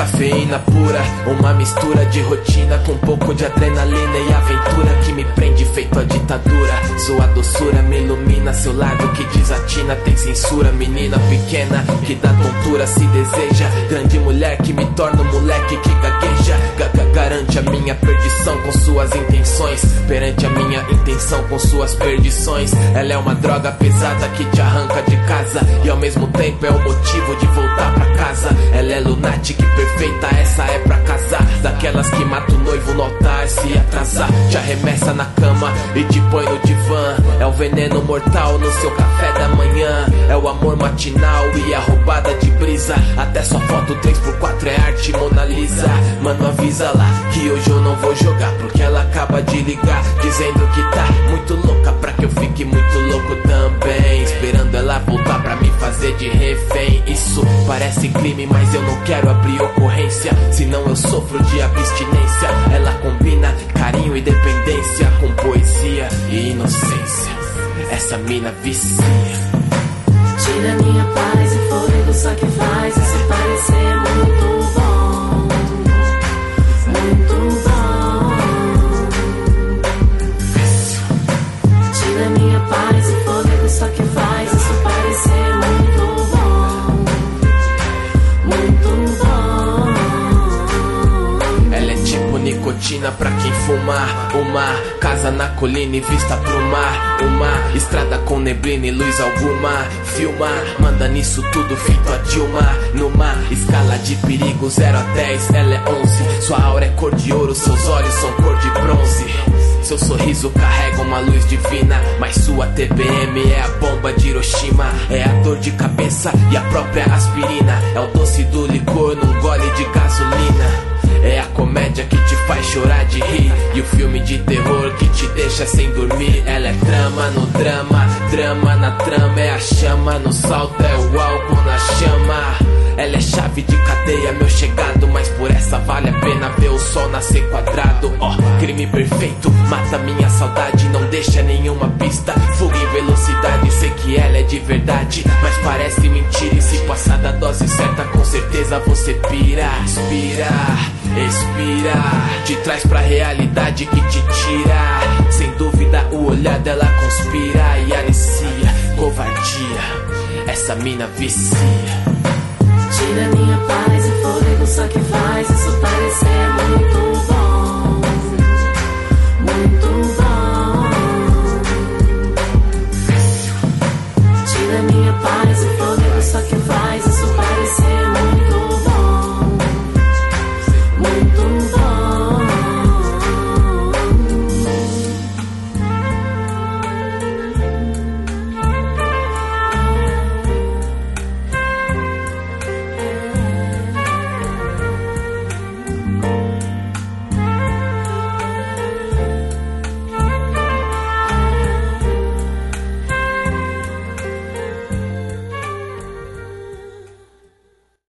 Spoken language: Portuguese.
cafeína pura, uma mistura de rotina com um pouco de adrenalina e aventura que me prende feito a ditadura. Sua doçura me ilumina, seu lado que desatina. Tem censura, menina pequena que dá tontura se deseja. Grande mulher que me torna um moleque que gagueja. Garante a minha perdição com suas intenções, perante a minha intenção com suas perdições. Ela é uma droga pesada que te arranca de casa e ao mesmo tempo é o motivo de voltar pra casa. Ela é lunática e perfeita, essa é pra casar. Daquelas que mata o noivo no altar se atrasar. Te arremessa na cama e te põe no divã. É o veneno mortal no seu café da manhã. É o amor matinal e a roubada de brisa. Até sua foto 3x4 é arte Mona Lisa. Mano, avisa lá que hoje eu não vou jogar, porque ela acaba de ligar dizendo que tá muito louca pra que eu fique muito louco também, esperando ela voltar pra me fazer de refém. Isso parece crime, mas eu não quero abrir ocorrência, senão eu sofro de abstinência. Ela combina carinho e dependência com poesia e inocência. Essa mina vicia. Tira minha paz e fôlego, só que faz isso parecer muito bom. Muito bom. Tira minha paz e fôlego, só que faz isso parecer muito bom. Muito bom. Ela é tipo nicotina pra quem fumar. Uma casa na colina e vista pro mar. Uma estrada com neblina e luz alguma. Filma, manda nisso tudo feito a Dilma. Numa escala de perigo 0 a 10, ela é 11. Sua aura é cor de ouro, seus olhos são cor de bronze. Seu sorriso carrega uma luz divina, mas sua TPM é a bomba de Hiroshima. É a dor de cabeça e a própria aspirina. É o doce do licor num gole de gasolina. É a comédia que te faz chorar de rir e o filme de terror que te deixa sem dormir. Ela é trama no drama, drama na trama. É a chama no salto, é o álcool na chama. Ela é chave de cadeia, meu chegado, mas por essa vale a pena ver o sol nascer quadrado. Ó, crime perfeito, mata minha saudade, não deixa nenhuma pista. Fuga em velocidade, sei que ela é de verdade, mas parece mentira. E se passar da dose certa, com certeza você pira. Inspira, expira, te traz pra realidade que te tira. Sem dúvida o olhar dela conspira e anicia covardia. Essa mina vicia. Tira minha paz e fôlego, só que faz isso parecer